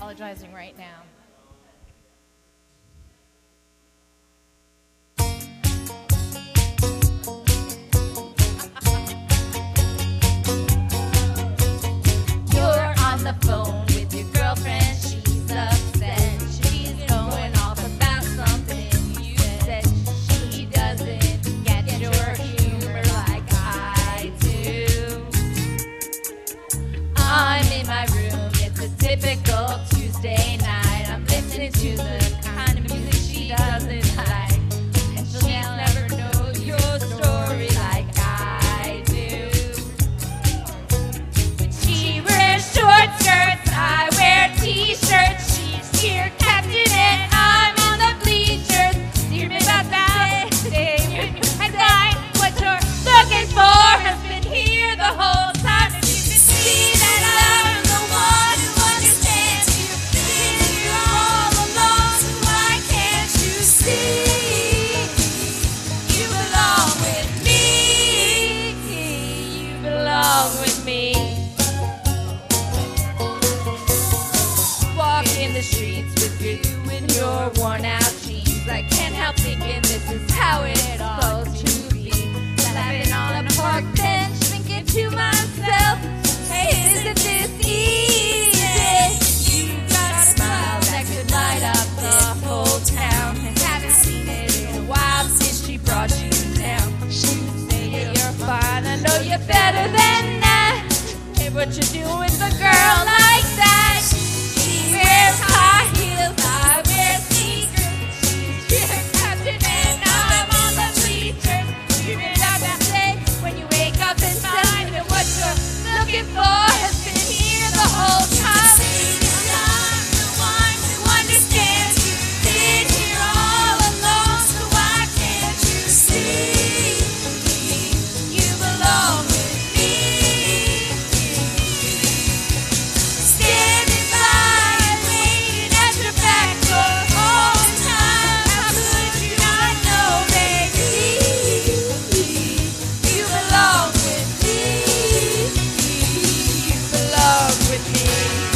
apologizing right now. You're on the phone with your girlfriend. She's upset. She's going off about something you said. She doesn't get your humor like I do. I'm in my room. It's a typical Tuesday night. I'm listening to the kind of music she doesn't like. And she'll never know your story like I do. She wears short skirts, I wear t-shirts. She's cheer captain and I'm on the bleachers. You're about that day. I find what you're looking for has been here the whole time. And you can see that I'm the one who understands you. Been here all along, so why can't you see? You belong with me. You belong with me. Walk in the streets with you and your worn out jeans. I can't help thinking this is how it's supposed to be. Laughing on a park bench, thinking to myself, hey, isn't this easy? You got a smile that could light up the whole town. And haven't seen it in a while since she brought you down. She say you're fine, I know you're better than that. Hey, what you do with a girl like that? She wears high heels, I wear sneakers. She's cheer captain and I'm on the bleachers. You may not say when you wake up and find that what you're looking for has been here the whole time. I'm the one who understands you. Been here all along, so why can't you see? You belong with me. Standing by, waiting at your back door all the time. How could you not know, baby? You belong with me. You belong with me.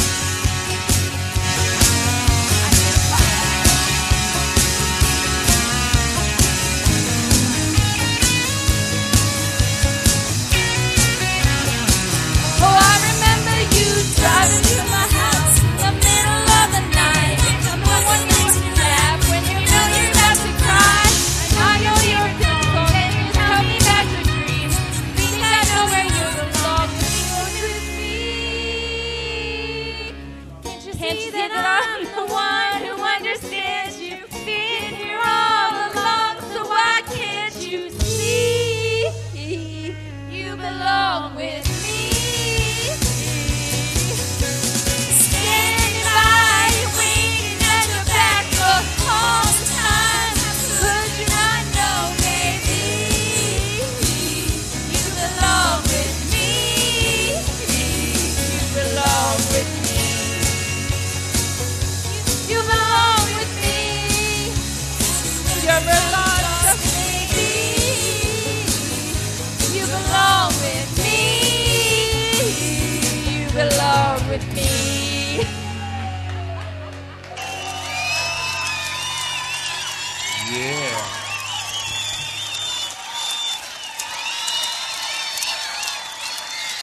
Oh, I remember you driving to my house in the middle of the night. Someone makes you laugh when you know you're about to cry. I know you're difficult and you tell me about your dreams. Think I know where you belong with me. Can't you see that I'm the one who understands you? Been here all along, so why can't you see? You belong with me. Standing by, waiting at your back door all the time. Could you not know, baby? You belong with me. You belong with me. You belong with me. You're belong to me. You belong with me. You belong with me.